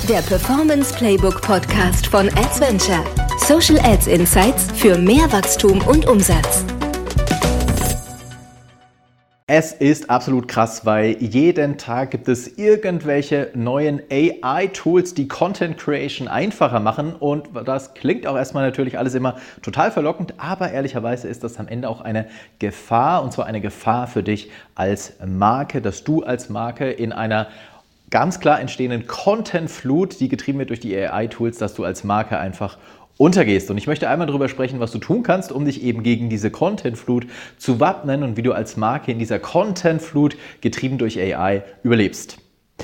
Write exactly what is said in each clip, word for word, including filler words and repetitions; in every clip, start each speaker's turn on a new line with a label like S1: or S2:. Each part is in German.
S1: Der Performance Playbook Podcast von Adventure. Social Ads Insights für mehr Wachstum und Umsatz.
S2: Es ist absolut krass, weil jeden Tag gibt es irgendwelche neuen A I-Tools, die Content Creation einfacher machen, und das klingt auch erstmal natürlich alles immer total verlockend, aber ehrlicherweise ist das am Ende auch eine Gefahr, und zwar eine Gefahr für dich als Marke, dass du als Marke in einer ganz klar entstehenden Content-Flut, die getrieben wird durch die A I-Tools, dass du als Marke einfach untergehst. Und ich möchte einmal darüber sprechen, was du tun kannst, um dich eben gegen diese Content-Flut zu wappnen und wie du als Marke in dieser Content-Flut, getrieben durch A I, überlebst.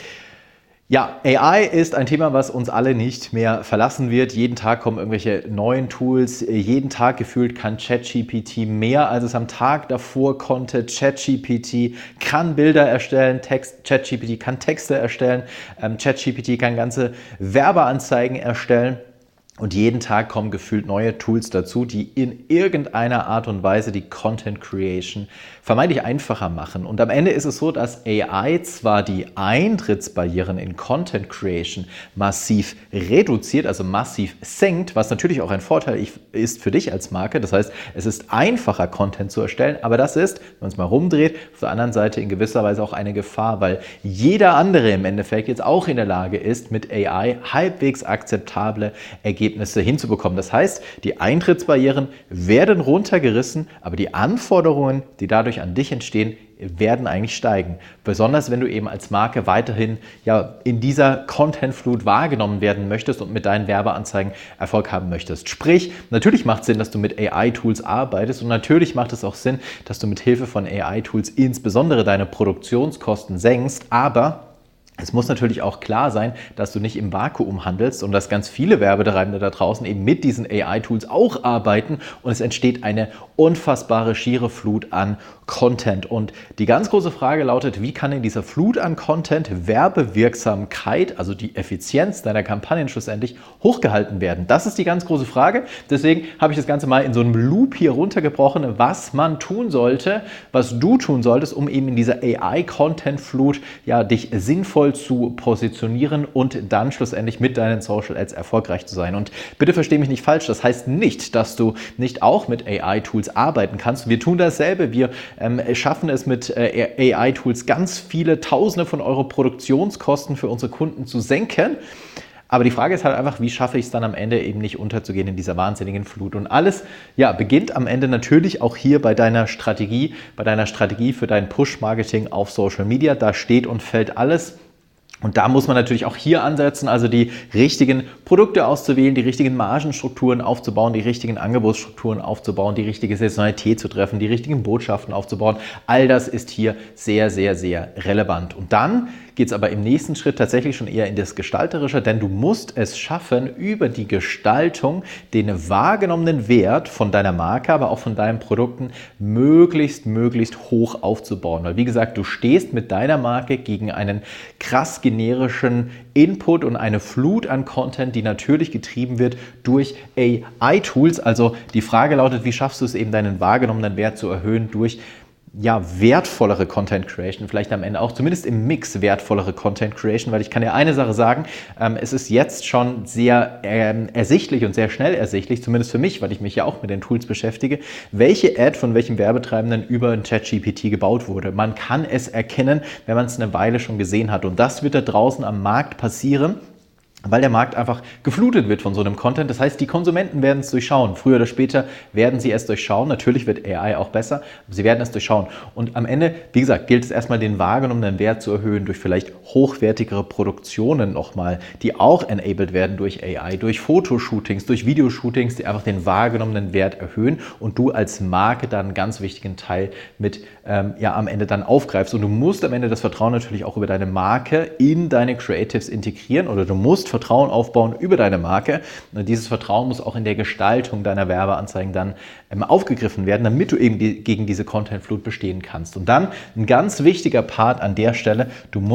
S2: Ja, A I ist ein Thema, was uns alle nicht mehr verlassen wird. Jeden Tag kommen irgendwelche neuen Tools. Jeden Tag gefühlt kann ChatGPT mehr, als es am Tag davor konnte. ChatGPT kann Bilder erstellen, Text, ChatGPT kann Texte erstellen, ähm, ChatGPT kann ganze Werbeanzeigen erstellen. Und jeden Tag kommen gefühlt neue Tools dazu, die in irgendeiner Art und Weise die Content Creation vermeintlich einfacher machen. Und am Ende ist es so, dass A I zwar die Eintrittsbarrieren in Content Creation massiv reduziert, also massiv senkt, was natürlich auch ein Vorteil ist für dich als Marke. Das heißt, es ist einfacher, Content zu erstellen, aber das ist, wenn man es mal rumdreht, auf der anderen Seite in gewisser Weise auch eine Gefahr, weil jeder andere im Endeffekt jetzt auch in der Lage ist, mit A I halbwegs akzeptable Ergebnisse hinzubekommen. Das heißt, die Eintrittsbarrieren werden runtergerissen, aber die Anforderungen, die dadurch an dich entstehen, werden eigentlich steigen. Besonders wenn du eben als Marke weiterhin ja in dieser Content-Flut wahrgenommen werden möchtest und mit deinen Werbeanzeigen Erfolg haben möchtest. Sprich, natürlich macht es Sinn, dass du mit A I-Tools arbeitest, und natürlich macht es auch Sinn, dass du mit Hilfe von A I-Tools insbesondere deine Produktionskosten senkst, aber es muss natürlich auch klar sein, dass du nicht im Vakuum handelst und dass ganz viele Werbetreibende da draußen eben mit diesen A I-Tools auch arbeiten, und es entsteht eine unfassbare schiere Flut an Content. Und die ganz große Frage lautet, wie kann in dieser Flut an Content Werbewirksamkeit, also die Effizienz deiner Kampagnen schlussendlich, hochgehalten werden? Das ist die ganz große Frage. Deswegen habe ich das Ganze mal in so einem Loop hier runtergebrochen, was man tun sollte, was du tun solltest, um eben in dieser A I-Content-Flut ja, dich sinnvoll zu positionieren und dann schlussendlich mit deinen Social Ads erfolgreich zu sein. Und bitte versteh mich nicht falsch, das heißt nicht, dass du nicht auch mit A I-Tools arbeiten kannst. Wir tun dasselbe. Wir ähm, schaffen es mit äh, A I-Tools ganz viele Tausende von Euro Produktionskosten für unsere Kunden zu senken. Aber die Frage ist halt einfach, wie schaffe ich es dann am Ende eben nicht unterzugehen in dieser wahnsinnigen Flut? Und alles ja, beginnt am Ende natürlich auch hier bei deiner Strategie, bei deiner Strategie für dein Push-Marketing auf Social Media. Da steht und fällt alles. Und da muss man natürlich auch hier ansetzen, also die richtigen Produkte auszuwählen, die richtigen Margenstrukturen aufzubauen, die richtigen Angebotsstrukturen aufzubauen, die richtige Saisonalität zu treffen, die richtigen Botschaften aufzubauen. All das ist hier sehr, sehr, sehr relevant. Und dann geht es aber im nächsten Schritt tatsächlich schon eher in das Gestalterische, denn du musst es schaffen, über die Gestaltung den wahrgenommenen Wert von deiner Marke, aber auch von deinen Produkten möglichst, möglichst hoch aufzubauen. Weil wie gesagt, du stehst mit deiner Marke gegen einen krass generischen Input und eine Flut an Content, die natürlich getrieben wird durch A I-Tools. Also die Frage lautet, wie schaffst du es eben, deinen wahrgenommenen Wert zu erhöhen durch ja, wertvollere Content Creation, vielleicht am Ende auch zumindest im Mix wertvollere Content Creation, weil ich kann dir eine Sache sagen, ähm, es ist jetzt schon sehr ähm, ersichtlich und sehr schnell ersichtlich, zumindest für mich, weil ich mich ja auch mit den Tools beschäftige, welche Ad von welchem Werbetreibenden über ein ChatGPT gebaut wurde. Man kann es erkennen, wenn man es eine Weile schon gesehen hat, und das wird da draußen am Markt passieren, weil der Markt einfach geflutet wird von so einem Content. Das heißt, die Konsumenten werden es durchschauen. Früher oder später werden sie es durchschauen. Natürlich wird A I auch besser, aber sie werden es durchschauen. Und am Ende, wie gesagt, gilt es erstmal, den wahrgenommenen Wert zu erhöhen durch vielleicht hochwertigere Produktionen nochmal, die auch enabled werden durch A I, durch Fotoshootings, durch Videoshootings, die einfach den wahrgenommenen Wert erhöhen und du als Marke dann einen ganz wichtigen Teil mit ähm, ja, am Ende dann aufgreifst. Und du musst am Ende das Vertrauen natürlich auch über deine Marke in deine Creatives integrieren, oder du musst Vertrauen aufbauen über deine Marke. Und dieses Vertrauen muss auch in der Gestaltung deiner Werbeanzeigen dann ähm, aufgegriffen werden, damit du eben die, gegen diese Content-Flut bestehen kannst. Und dann ein ganz wichtiger Part an der Stelle, du musst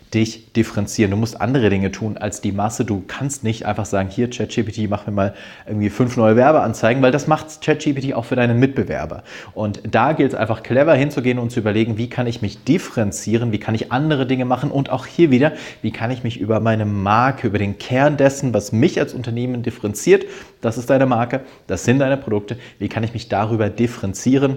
S2: dich differenzieren. Du musst andere Dinge tun als die Masse. Du kannst nicht einfach sagen, hier ChatGPT, mach mir mal irgendwie fünf neue Werbeanzeigen, weil das macht ChatGPT auch für deinen Mitbewerber. Und da gilt es einfach clever hinzugehen und zu überlegen, wie kann ich mich differenzieren, wie kann ich andere Dinge machen und auch hier wieder, wie kann ich mich über meine Marke, über den Kern dessen, was mich als Unternehmen differenziert, das ist deine Marke, das sind deine Produkte, wie kann ich mich darüber differenzieren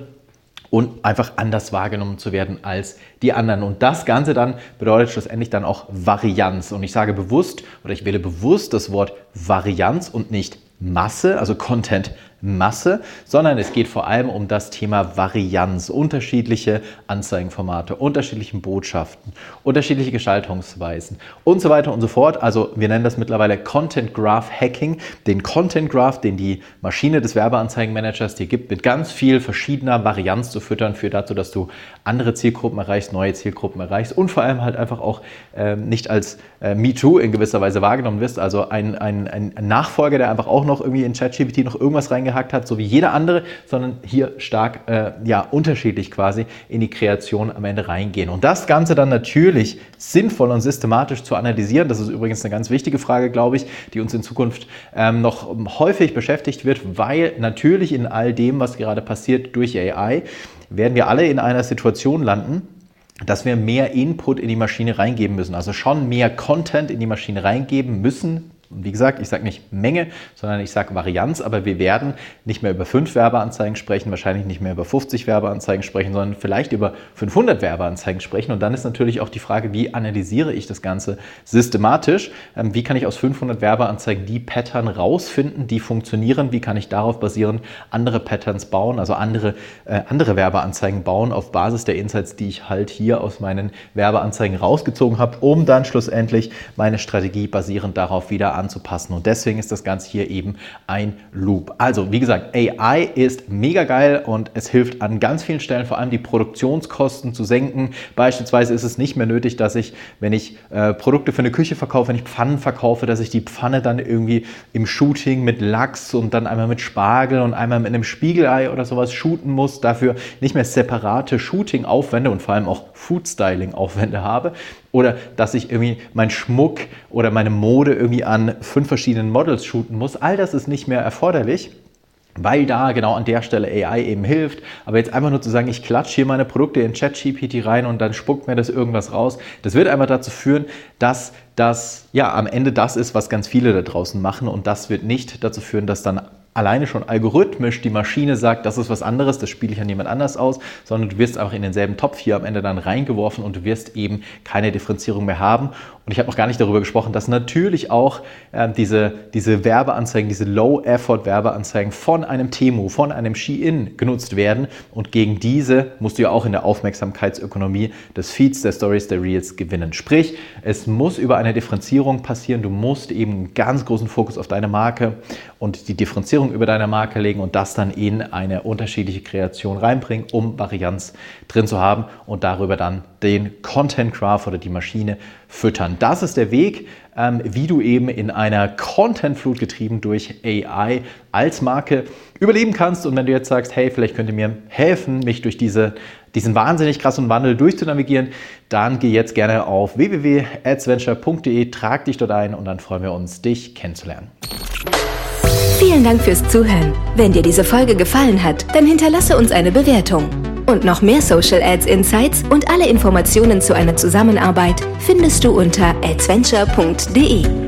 S2: und einfach anders wahrgenommen zu werden als die anderen. Und das Ganze dann bedeutet schlussendlich dann auch Varianz. Und ich sage bewusst oder ich wähle bewusst das Wort Varianz und nicht Masse, also Content Masse, sondern es geht vor allem um das Thema Varianz, unterschiedliche Anzeigenformate, unterschiedliche Botschaften, unterschiedliche Gestaltungsweisen und so weiter und so fort. Also wir nennen das mittlerweile Content Graph Hacking, den Content Graph, den die Maschine des Werbeanzeigenmanagers dir gibt, mit ganz viel verschiedener Varianz zu füttern, führt dazu, dass du andere Zielgruppen erreichst, neue Zielgruppen erreichst und vor allem halt einfach auch äh, nicht als äh, MeToo in gewisser Weise wahrgenommen wirst, also ein, ein, ein Nachfolger, der einfach auch noch irgendwie in ChatGPT noch irgendwas reingehackt hat, so wie jeder andere, sondern hier stark äh, ja, unterschiedlich quasi in die Kreation am Ende reingehen. Und das Ganze dann natürlich sinnvoll und systematisch zu analysieren, das ist übrigens eine ganz wichtige Frage, glaube ich, die uns in Zukunft ähm, noch häufig beschäftigt wird, weil natürlich in all dem, was gerade passiert durch A I, werden wir alle in einer Situation landen, dass wir mehr Input in die Maschine reingeben müssen, also schon mehr Content in die Maschine reingeben müssen. Und wie gesagt, ich sage nicht Menge, sondern ich sage Varianz, aber wir werden nicht mehr über fünf Werbeanzeigen sprechen, wahrscheinlich nicht mehr über fünfzig Werbeanzeigen sprechen, sondern vielleicht über fünfhundert Werbeanzeigen sprechen. Und dann ist natürlich auch die Frage, wie analysiere ich das Ganze systematisch? Ähm, wie kann ich aus fünfhundert Werbeanzeigen die Pattern rausfinden, die funktionieren? Wie kann ich darauf basierend andere Patterns bauen, also andere, äh, andere Werbeanzeigen bauen auf Basis der Insights, die ich halt hier aus meinen Werbeanzeigen rausgezogen habe, um dann schlussendlich meine Strategie basierend darauf wieder anzupassen. Und deswegen ist das Ganze hier eben ein Loop. Also, wie gesagt, A I ist mega geil und es hilft an ganz vielen Stellen, vor allem die Produktionskosten zu senken. Beispielsweise ist es nicht mehr nötig, dass ich, wenn ich äh, Produkte für eine Küche verkaufe, wenn ich Pfannen verkaufe, dass ich die Pfanne dann irgendwie im Shooting mit Lachs und dann einmal mit Spargel und einmal mit einem Spiegelei oder sowas shooten muss, dafür nicht mehr separate Shooting-Aufwände und vor allem auch Food-Styling-Aufwände habe. Oder dass ich irgendwie meinen Schmuck oder meine Mode irgendwie an fünf verschiedenen Models shooten muss. All das ist nicht mehr erforderlich, weil da genau an der Stelle A I eben hilft. Aber jetzt einfach nur zu sagen, ich klatsche hier meine Produkte in ChatGPT rein und dann spuckt mir das irgendwas raus, das wird einfach dazu führen, dass das ja am Ende das ist, was ganz viele da draußen machen. Und das wird nicht dazu führen, dass dann alleine schon algorithmisch die Maschine sagt, das ist was anderes, das spiele ich an jemand anders aus, sondern du wirst einfach in denselben Topf hier am Ende dann reingeworfen und du wirst eben keine Differenzierung mehr haben. Und ich habe noch gar nicht darüber gesprochen, dass natürlich auch äh, diese, diese Werbeanzeigen, diese Low-Effort-Werbeanzeigen von einem Temu, von einem Shein genutzt werden. Und gegen diese musst du ja auch in der Aufmerksamkeitsökonomie des Feeds, der Stories, der Reels gewinnen. Sprich, es muss über eine Differenzierung passieren. Du musst eben einen ganz großen Fokus auf deine Marke und die Differenzierung über deine Marke legen und das dann in eine unterschiedliche Kreation reinbringen, um Varianz drin zu haben und darüber dann den Content Graph oder die Maschine füttern. Das ist der Weg, ähm, wie du eben in einer Content-Flut getrieben durch A I als Marke überleben kannst. Und wenn du jetzt sagst, hey, vielleicht könnt ihr mir helfen, mich durch diese, diesen wahnsinnig krassen Wandel durchzunavigieren, dann geh jetzt gerne auf w w w punkt adsventure punkt de, trag dich dort ein und dann freuen wir uns, dich kennenzulernen.
S1: Vielen Dank fürs Zuhören. Wenn dir diese Folge gefallen hat, dann hinterlasse uns eine Bewertung. Und noch mehr Social Ads Insights und alle Informationen zu einer Zusammenarbeit findest du unter adsventure punkt de.